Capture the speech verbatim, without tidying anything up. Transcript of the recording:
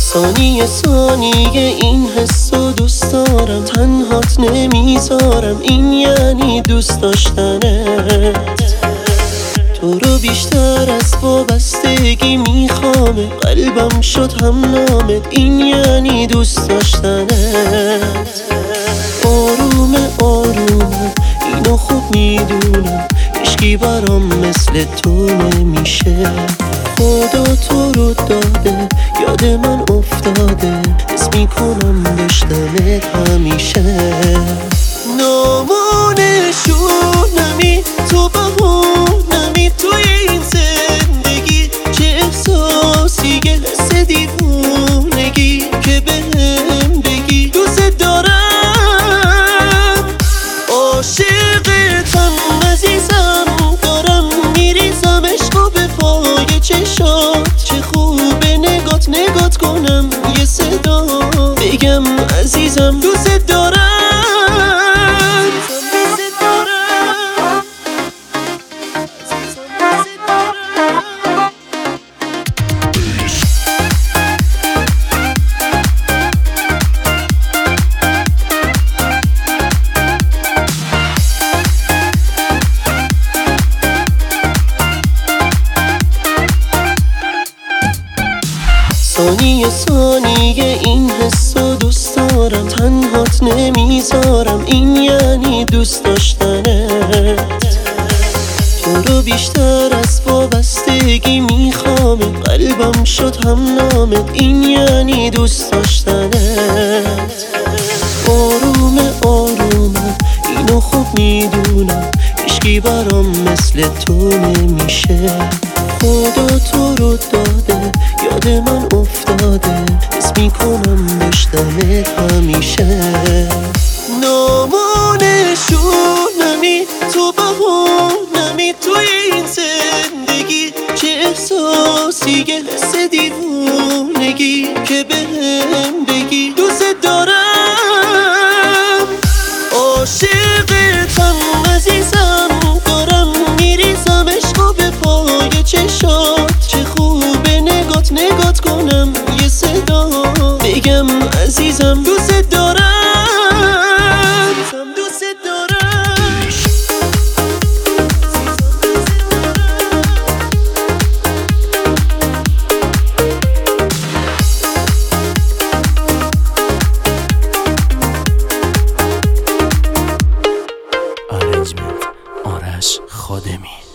ثانیه ثانیه این حسو دوست دارم، تنهات نمیذارم، این یعنی دوست داشتنت. تو رو بیشتر از وابستگی میخوامه، قلبم شد هم نامت، این یعنی دوست داشتنت. آرومه آرومه اینو خوب میدونم، هیچکی برام مثل تو نمیشه. خدا تو رو داده یاد من افتاده، حس میکنم داشتمت همیشه. نامونشونمی تو بهونمی توی این زندگی، چه احساسیه حس دیوونگی که بهم بگی دوست دارم. عاشقتم عزیزم، دارم میریزم عشقو به پای چشات. چه خوبه نگات نگات کنم، یه صدا بگم عزیزم دوست دارم. ثانیه ثانیه این حسو دوست دارم، تنهات نمیذارم، این یعنی دوست داشتنت. تو رو بیشتر از وابستگی میخوامه، قلبم شد هم نامت، این یعنی دوست داشتنت. آرومه آرومه اینو خوب میدونم، هیچکی برام مثل تو نمیشه. خدا تو رو داده یاد من افتاده، حس میکنم داشتمت همیشه. نامونشونمی تو بهونمی توی این زندگی، چه احساسیه حس دیوونگی که بهم بگی دوست دارم. عاشقتم عزیزم، دارم میریزم عشقو به پای چشات. چه خوبه نگات نگات کنم، یه صدا بگم عزیزم دوست دارم. دوست دارم. آرنجمنت آرش خادمی.